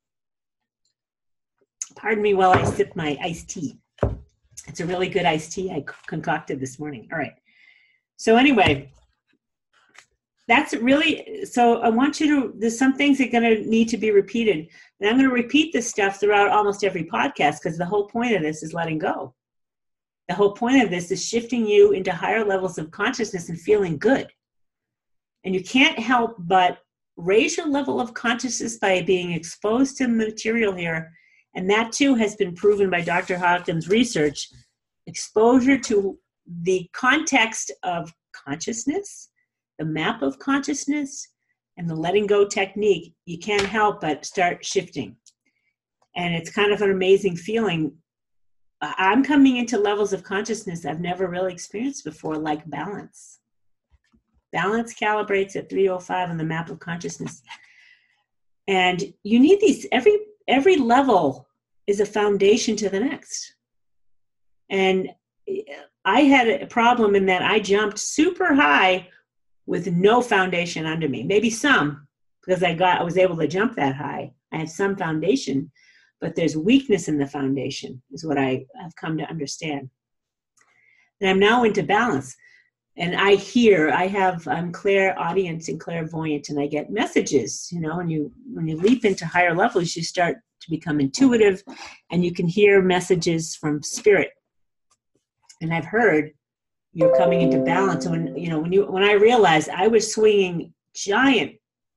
Pardon me while I sip my iced tea. It's a really good iced tea I concocted this morning. All right. So anyway, that's really, so I want you to, there's some things that are going to need to be repeated. And I'm going to repeat this stuff throughout almost every podcast because the whole point of this is letting go. The whole point of this is shifting you into higher levels of consciousness and feeling good. And you can't help but raise your level of consciousness by being exposed to material here. And that too has been proven by Dr. Hawkins' research. Exposure to the context of consciousness, the map of consciousness, and the letting go technique, you can't help but start shifting. And it's kind of an amazing feeling. I'm coming into levels of consciousness I've never really experienced before, like balance. Balance calibrates at 305 on the map of consciousness. And you need these, every level is a foundation to the next. And I had a problem in that I jumped super high with no foundation under me. Maybe some, because I was able to jump that high. I have some foundation, but there's weakness in the foundation is what I have come to understand. And I'm now into balance. And I'm clairaudience and clairvoyant, and I get messages, you know, and when you leap into higher levels, you start to become intuitive and you can hear messages from spirit. And I've heard you're coming into balance. And when I realized I was swinging giant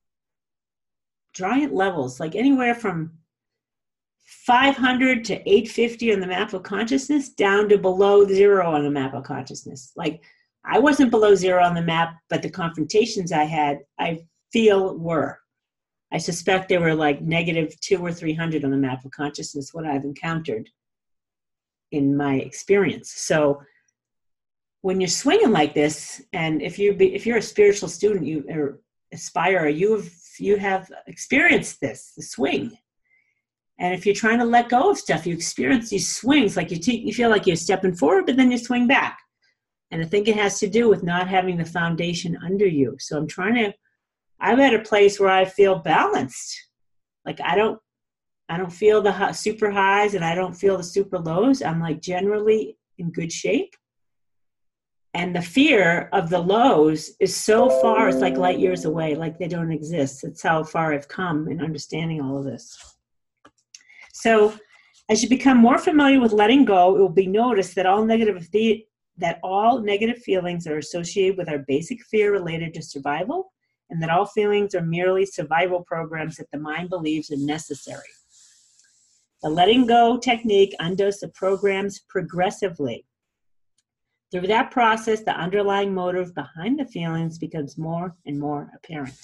levels, like anywhere from 500 to 850 on the map of consciousness down to below 0 on the map of consciousness. Like I wasn't below 0 on the map, but the confrontations I had, I feel were. I suspect they were like -200 or 300 on the map of consciousness, what I've encountered in my experience. So when you're swinging like this, and if you're a spiritual student, you or aspire, you have experienced this, the swing. And if you're trying to let go of stuff, you experience these swings, like you feel like you're stepping forward, but then you swing back. And I think it has to do with not having the foundation under you. So I'm at a place where I feel balanced. Like I don't feel the super highs and I don't feel the super lows. I'm like generally in good shape. And the fear of the lows is so far, it's like light years away, like they don't exist. It's how far I've come in understanding all of this. So as you become more familiar with letting go, it will be noticed that all negative feelings are associated with our basic fear related to survival, and that all feelings are merely survival programs that the mind believes are necessary. The letting go technique undoes the programs progressively. Through that process, the underlying motive behind the feelings becomes more and more apparent.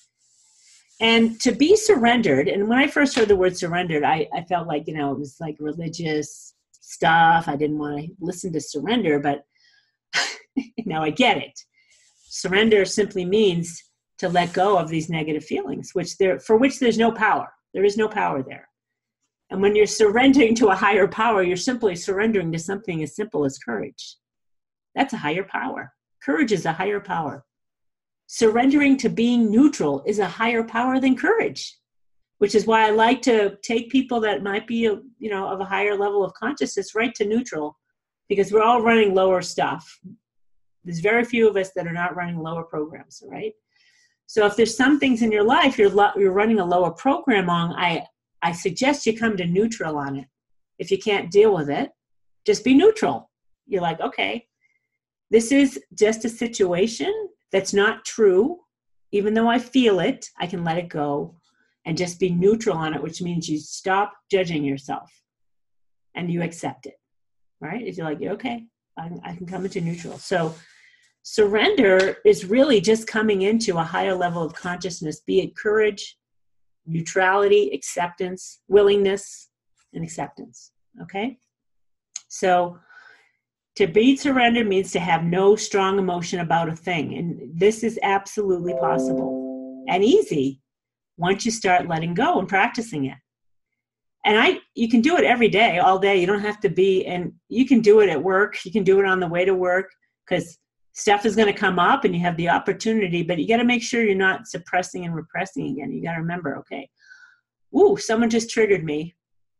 And to be surrendered, and when I first heard the word surrendered, I felt like, it was like religious stuff. I didn't want to listen to surrender, but now I get it. Surrender simply means to let go of these negative feelings, for which there's no power. There is no power there. And when you're surrendering to a higher power, you're simply surrendering to something as simple as courage. That's a higher power. Courage is a higher power. Surrendering to being neutral is a higher power than courage, which is why I like to take people that might be, of a higher level of consciousness right to neutral, because we're all running lower stuff. There's very few of us that are not running lower programs, right? So if there's some things in your life you're running a lower program on, I suggest you come to neutral on it. If you can't deal with it, just be neutral. You're like, okay, this is just a situation that's not true. Even though I feel it, I can let it go and just be neutral on it, which means you stop judging yourself and you accept it, right? If you're like, okay, I can come into neutral. So surrender is really just coming into a higher level of consciousness, be it courage, neutrality, acceptance, willingness, and acceptance, okay? So to be surrendered means to have no strong emotion about a thing. And this is absolutely possible and easy once you start letting go and practicing it. And you can do it every day, all day. You don't have to be, and you can do it at work. You can do it on the way to work, because stuff is going to come up and you have the opportunity, but you got to make sure you're not suppressing and repressing again. You got to remember, okay, someone just triggered me.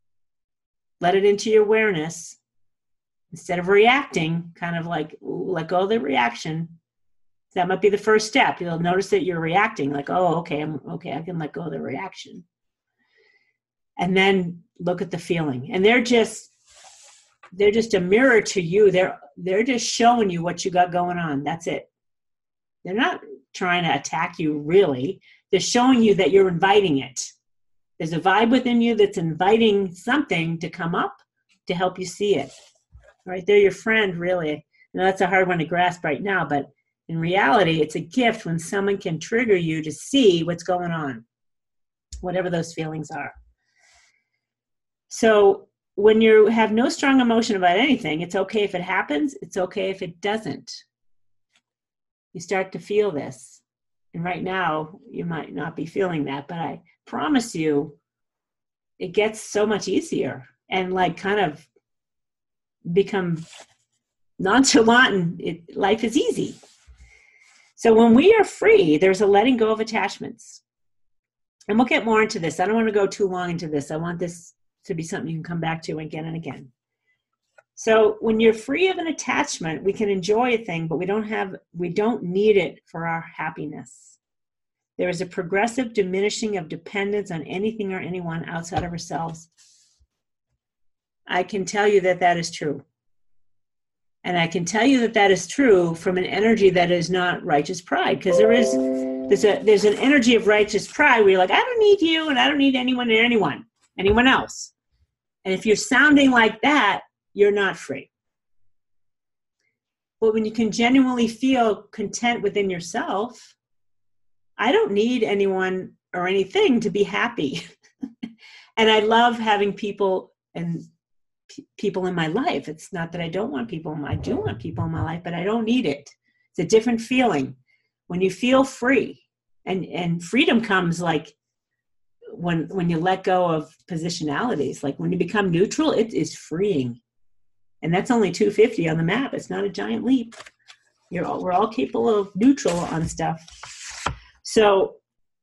Let it into your awareness. Instead of reacting, kind of like let go of the reaction. That might be the first step. You'll notice that you're reacting, like, oh, okay, I can let go of the reaction. And then look at the feeling. And they're just a mirror to you. They're just showing you what you got going on. That's it. They're not trying to attack you, really. They're showing you that you're inviting it. There's a vibe within you that's inviting something to come up to help you see it. Right? They're your friend, really. That's a hard one to grasp right now, but in reality, it's a gift when someone can trigger you to see what's going on, whatever those feelings are. So when you have no strong emotion about anything, it's okay if it happens. It's okay if it doesn't. You start to feel this. And right now, you might not be feeling that, but I promise you, it gets so much easier and kind of become nonchalant, and life is easy. So when we are free, there's a letting go of attachments. And we'll get more into this. I don't want to go too long into this. I want this to be something you can come back to again and again. So when you're free of an attachment, we can enjoy a thing, but we don't need it for our happiness. There is a progressive diminishing of dependence on anything or anyone outside of ourselves. I can tell you that is true. And I can tell you that is true from an energy that is not righteous pride, because there's an energy of righteous pride where you're like, I don't need you and I don't need anyone or anyone else. And if you're sounding like that, you're not free. But when you can genuinely feel content within yourself, I don't need anyone or anything to be happy. And I love having people in my life. It's not that I don't want people. I do want people in my life, but I don't need it. It's a different feeling. When you feel free, and freedom comes when you let go of positionalities, like when you become neutral, it is freeing. And that's only 250 on the map. It's not a giant leap. We're all capable of neutral on stuff. So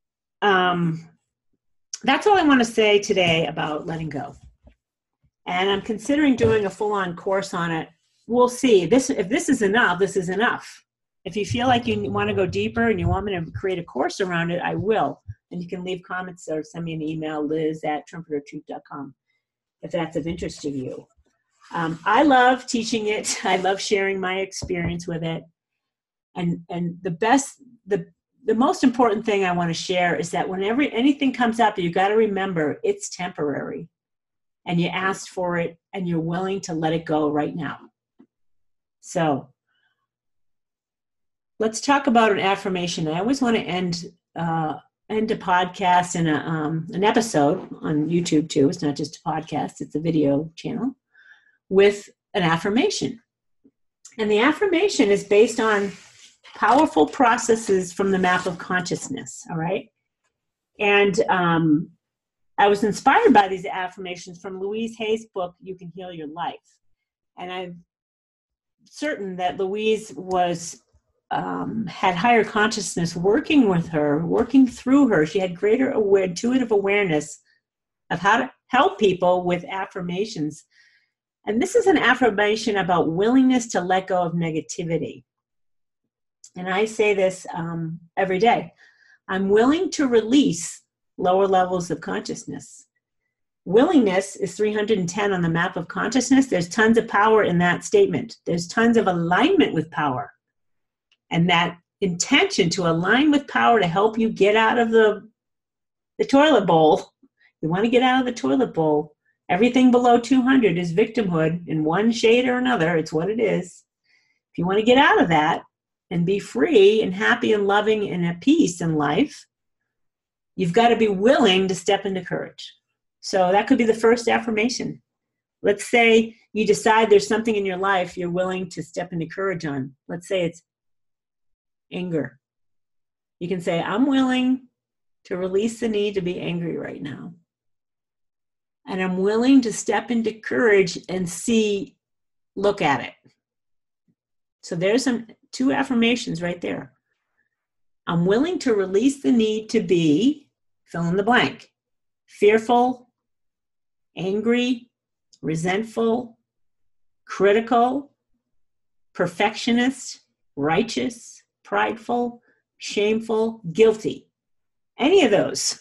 that's all I want to say today about letting go. And I'm considering doing a full-on course on it we'll see. If this is enough, this is enough. If you feel like you want to go deeper and you want me to create a course around it, I will. And you can leave comments or send me an email, liz@trumpetertruth.com, if that's of interest to you. I love teaching it. I love sharing my experience with it. And the most important thing I want to share is that whenever anything comes up, you got to remember it's temporary. And you asked for it and you're willing to let it go right now. So let's talk about an affirmation. I always want to end a podcast and an episode on YouTube too. It's not just a podcast, it's a video channel with an affirmation. And the affirmation is based on powerful processes from the map of consciousness, all right? And I was inspired by these affirmations from Louise Hay's book, You Can Heal Your Life. And I'm certain that Louise had higher consciousness working with her, working through her. She had greater intuitive awareness of how to help people with affirmations. And this is an affirmation about willingness to let go of negativity. And I say this every day. I'm willing to release lower levels of consciousness. Willingness is 310 on the map of consciousness. There's tons of power in that statement. There's tons of alignment with power. And that intention to align with power to help you get out of the toilet bowl. You want to get out of the toilet bowl. Everything below 200 is victimhood in one shade or another. It's what it is. If you want to get out of that and be free and happy and loving and at peace in life, you've got to be willing to step into courage. So that could be the first affirmation. Let's say you decide there's something in your life you're willing to step into courage on. Let's say it's anger. You can say, I'm willing to release the need to be angry right now. And I'm willing to step into courage and look at it. So there's two affirmations right there. I'm willing to release the need to be, fill in the blank, fearful, angry, resentful, critical, perfectionist, righteous, prideful, shameful, guilty. Any of those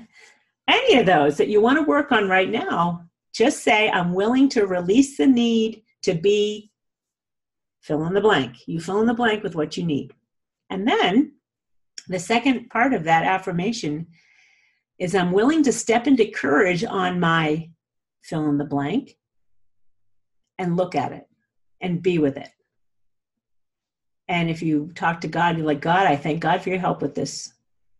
that you want to work on right now, just say, I'm willing to release the need to be, fill in the blank. You fill in the blank with what you need. And then the second part of that affirmation is I'm willing to step into courage on my fill in the blank and look at it and be with it. And if you talk to God, you're like, God, I thank God for your help with this.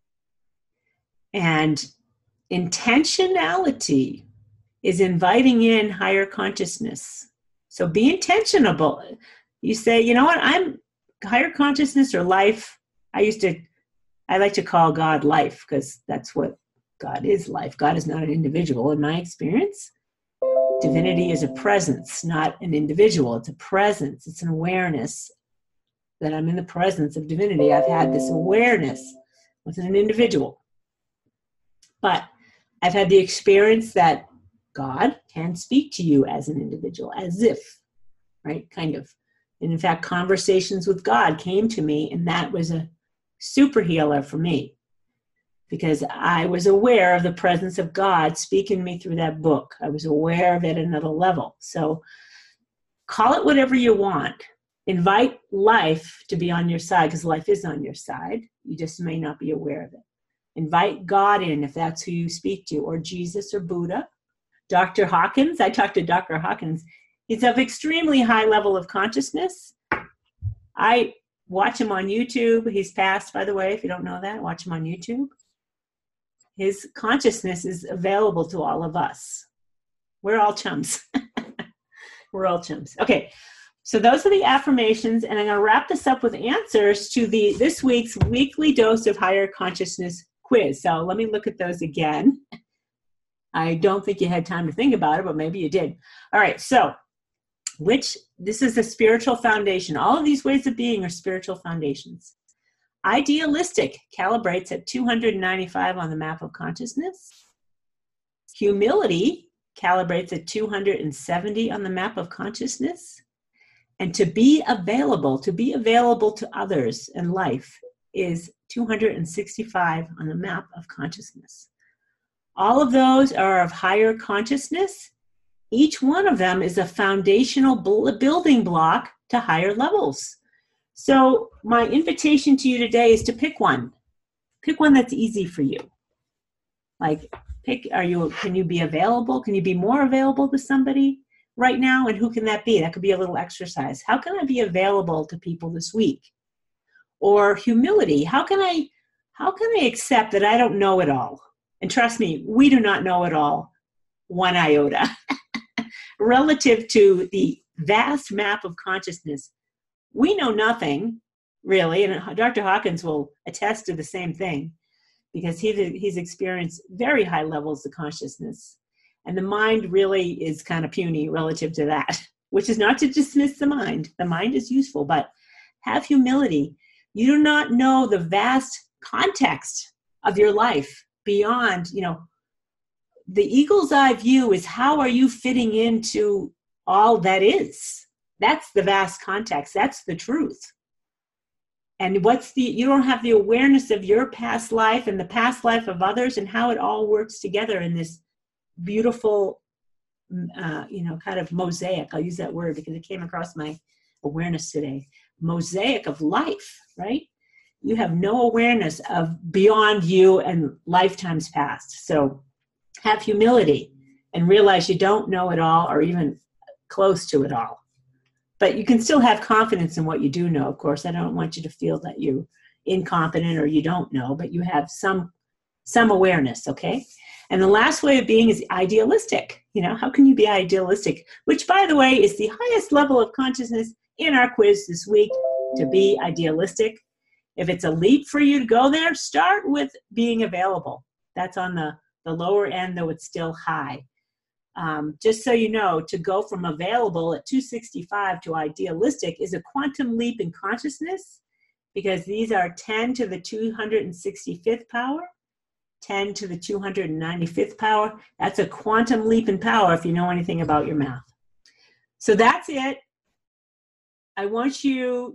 And intentionality is inviting in higher consciousness. So be intentional. You say, you know what, I'm higher consciousness or life. I like to call God life because that's what God is, life. God is not an individual in my experience. Divinity is a presence, not an individual. It's a presence. It's an awareness that I'm in the presence of divinity. I've had this awareness with an individual. But I've had the experience that God can speak to you as an individual, as if, right? Kind of. And in fact, conversations with God came to me, and that was a super healer for me because I was aware of the presence of God speaking to me through that book. I was aware of it at another level. So call it whatever you want. Invite life to be on your side because life is on your side. You just may not be aware of it. Invite God in if that's who you speak to, or Jesus or Buddha. Dr. Hawkins, I talked to Dr. Hawkins. He's of extremely high level of consciousness. I watch him on YouTube. He's passed, by the way, if you don't know that. Watch him on YouTube. His consciousness is available to all of us. We're all chums. We're all chums. Okay, so those are the affirmations, and I'm going to wrap this up with answers to this week's weekly dose of higher consciousness quiz. So let me look at those again. I don't think you had time to think about it, but maybe you did. All right, so this is the spiritual foundation. All of these ways of being are spiritual foundations. Idealistic calibrates at 295 on the map of consciousness. Humility calibrates at 270 on the map of consciousness. And to be available to others in life is 265 on the map of consciousness. All of those are of higher consciousness. Each one of them is a foundational building block to higher levels. So my invitation to you today is to pick one. Pick one that's easy for you. Like, can you be available? Can you be more available to somebody right now? And who can that be? That could be a little exercise. How can I be available to people this week? Or humility. How can I accept that I don't know it all? And trust me, we do not know it all, one iota. Relative to the vast map of consciousness, we know nothing, really, and Dr. Hawkins will attest to the same thing, because he's experienced very high levels of consciousness. And the mind really is kind of puny relative to that, which is not to dismiss the mind. The mind is useful, but have humility. You do not know the vast context of your life beyond, the eagle's eye view is how are you fitting into all that is. That's the vast context. That's the truth. And you don't have the awareness of your past life and the past life of others and how it all works together in this beautiful, kind of mosaic. I'll use that word because it came across my awareness today. Mosaic of life, right? You have no awareness of beyond you and lifetimes past. So have humility and realize you don't know it all or even close to it all. But you can still have confidence in what you do know. Of course, I don't want you to feel that you're incompetent or you don't know, but you have some awareness, okay? And the last way of being is idealistic. How can you be idealistic? Which, by the way, is the highest level of consciousness in our quiz this week, to be idealistic. If it's a leap for you to go there, start with being available. That's on the lower end, though it's still high. Just so you know, to go from available at 265 to idealistic is a quantum leap in consciousness, because these are 10 to the 265th power, 10 to the 295th power. That's a quantum leap in power if you know anything about your math. So that's it. I want you're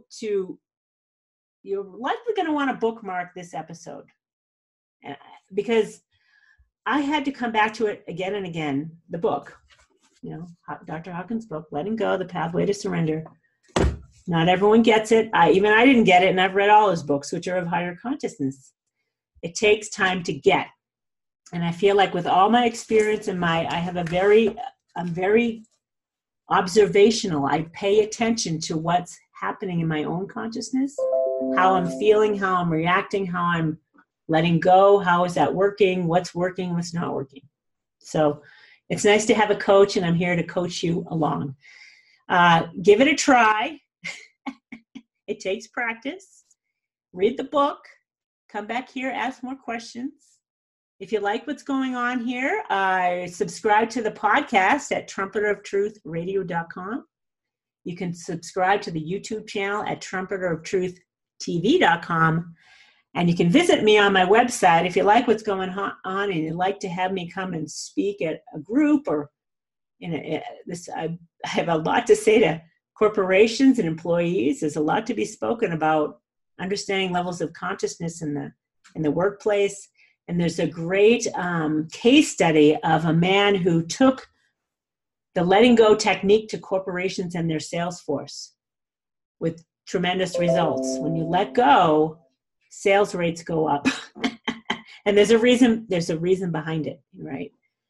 likely going to want to bookmark this episode, because I had to come back to it again and again. The book, Dr. Hawkins' book, Letting Go, The Pathway to Surrender. Not everyone gets it. I didn't get it, and I've read all his books, which are of higher consciousness. It takes time to get. And I feel like with all my experience and I'm very observational. I pay attention to what's happening in my own consciousness, how I'm feeling, how I'm reacting, how I'm letting go, how is that working, what's not working. So it's nice to have a coach, and I'm here to coach you along. Give it a try. It takes practice. Read the book. Come back here, ask more questions. If you like what's going on here, subscribe to the podcast at trumpeteroftruthradio.com. You can subscribe to the YouTube channel at trumpeteroftruthtv.com. And you can visit me on my website if you like what's going on and you'd like to have me come and speak at a group or I have a lot to say to corporations and employees. There's a lot to be spoken about understanding levels of consciousness in the workplace. And there's a great case study of a man who took the letting go technique to corporations and their sales force with tremendous results. When you let go, sales rates go up. And there's a reason behind it, right?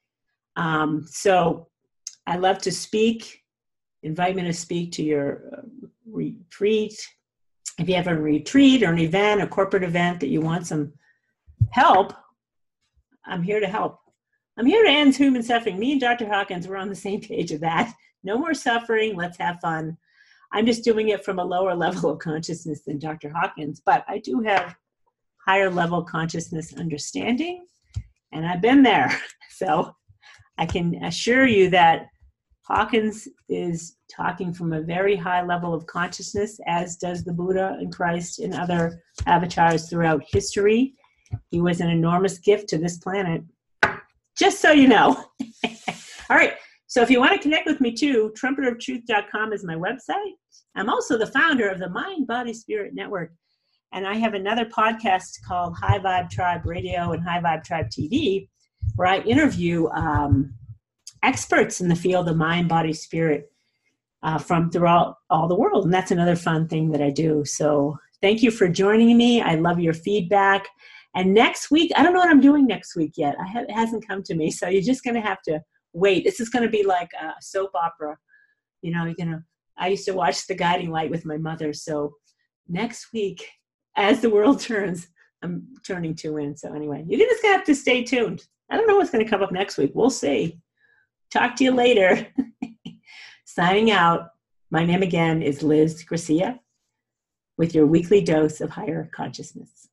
So I love to speak. Invite me to speak to your retreat. If you have a retreat or an event, a corporate event that you want some help, I'm here to help. I'm here to end human suffering. Me and Dr. Hawkins, we're on the same page of that. No more suffering. Let's have fun. I'm just doing it from a lower level of consciousness than Dr. Hawkins, but I do have higher level consciousness understanding, and I've been there. So I can assure you that Hawkins is talking from a very high level of consciousness, as does the Buddha and Christ and other avatars throughout history. He was an enormous gift to this planet, just so you know. All right. So if you want to connect with me too, trumpeteroftruth.com is my website. I'm also the founder of the Mind, Body, Spirit Network. And I have another podcast called High Vibe Tribe Radio and High Vibe Tribe TV, where I interview experts in the field of mind, body, spirit from throughout all the world. And that's another fun thing that I do. So thank you for joining me. I love your feedback. And next week, I don't know what I'm doing next week yet. It hasn't come to me. So you're just going to have to wait. This is going to be like a soap opera. You know, I used to watch The Guiding Light with my mother. So next week, as the world turns, I'm turning 2 in. So anyway, you're just going to have to stay tuned. I don't know what's going to come up next week. We'll see. Talk to you later. Signing out. My name again is Liz Gracia with your weekly dose of higher consciousness.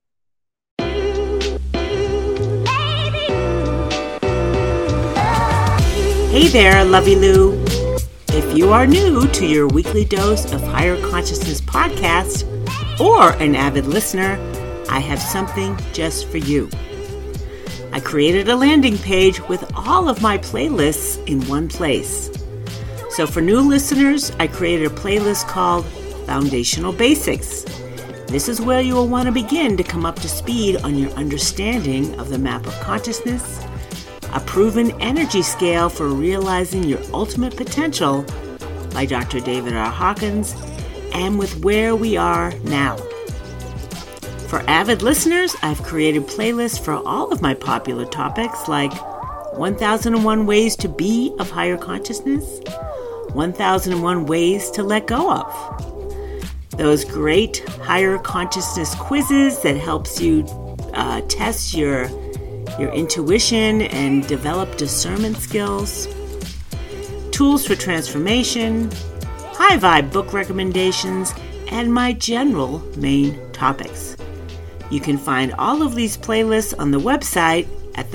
Hey there, Lovey Lou. If you are new to your weekly dose of higher consciousness podcast or an avid listener, I have something just for you. I created a landing page with all of my playlists in one place. So for new listeners, I created a playlist called Foundational Basics. This is where you will want to begin to come up to speed on your understanding of the map of consciousness, a proven energy scale for realizing your ultimate potential by Dr. David R. Hawkins, and with where we are now. For avid listeners, I've created playlists for all of my popular topics like 1001 Ways to Be of Higher Consciousness, 1001 Ways to Let Go of. Those great higher consciousness quizzes that helps you test your intuition and develop discernment skills, tools for transformation, high vibe book recommendations, and my general main topics. You can find all of these playlists on the website at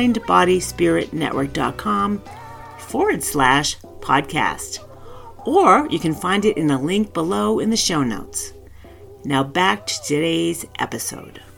themindbodyspiritnetwork.com/podcast. Or you can find it in a link below in the show notes. Now back to today's episode.